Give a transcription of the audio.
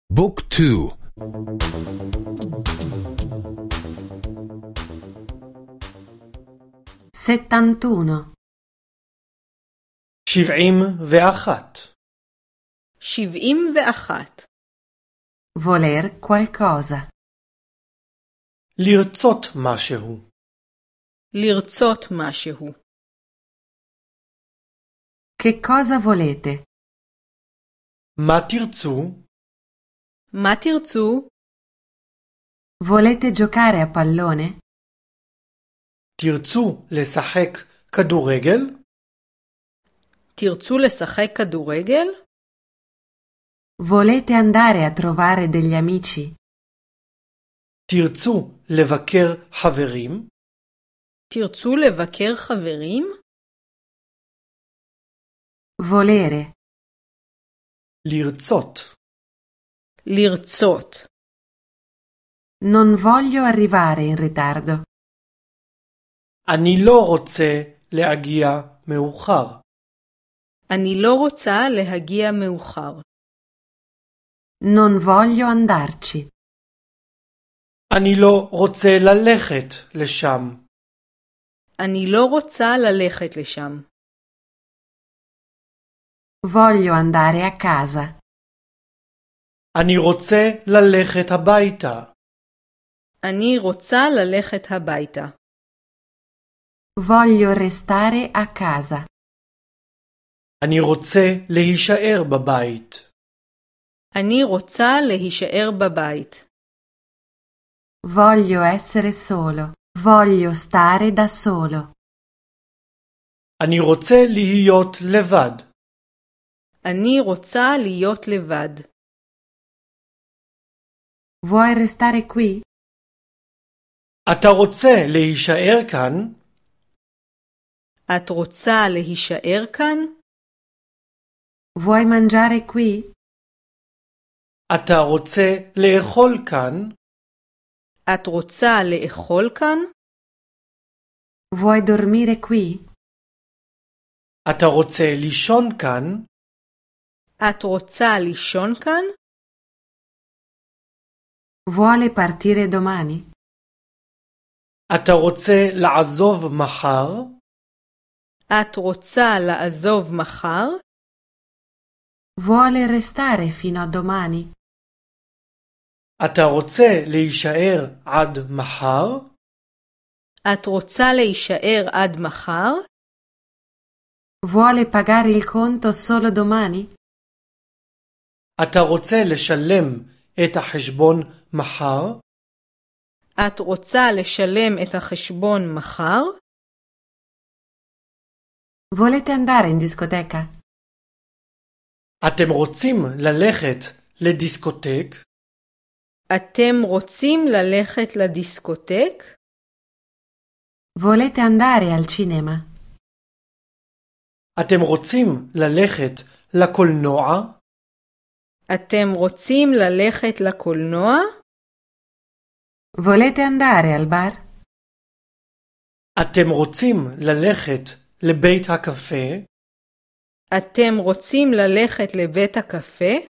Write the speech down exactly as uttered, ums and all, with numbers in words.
بوك تو. settantuno. שבעים ואחת. שבעים ואחת. Voler qualcosa. לרצות משהו. לרצות משהו. Che cosa volete? מה תרצו? מה תרצו? Volete giocare a pallone? תרצו לשחק כדורגל? תרצו לשחק כדורגל? Volete andare a trovare degli amici? תרצו לבקר חברים? תרצו לבקר חברים? Volere. לרצות. לרצות. Non voglio arrivare in ritardo. אני לא רוצה להגיע מאוחר. אני לא רוצה להגיע מאוחר. Non voglio andarci. אני לא רוצה ללכת לשם. אני לא רוצה ללכת לשם. Voglio andare a casa. אני רוצה ללכת הביתה. אני רוצה ללכת הביתה. Voglio restare a casa. אני רוצה להישאר בבית. אני רוצה להישאר בבית. Voglio essere solo. Voglio stare da solo. אני רוצה להיות לבד. אני רוצה להיות לבד. Vuoi restare qui? אתה רוצה להישאר כאן? את רוצה להישאר כאן? Vuoi mangiare qui? אתה רוצה לאכול כאן? את רוצה לאכול כאן? Vuoi dormire qui? אתה רוצה לישון כאן? את רוצה לישון כאן? Vuole partire domani? אתה רוצה לעזוב מחר? את רוצה לעזוב מחר? Vuole restare fino a domani? אתה רוצה להישאר עד מחר? את רוצה להישאר עד מחר? Vuole pagare il conto solo domani? אתה רוצה לשלם את החשבון מחר? את רוצה לשלם את החשבון מחר? Volete andare in discoteca? אתם רוצים ללכת לדיסקוטק? אתם רוצים ללכת לדיסקוטק? Volete andare al cinema? אתם רוצים ללכת לקולנוע? אתם רוצים ללכת לקולנוע? Volete andare al bar? אתם רוצים ללכת לבית הקפה? אתם רוצים ללכת לבית הקפה?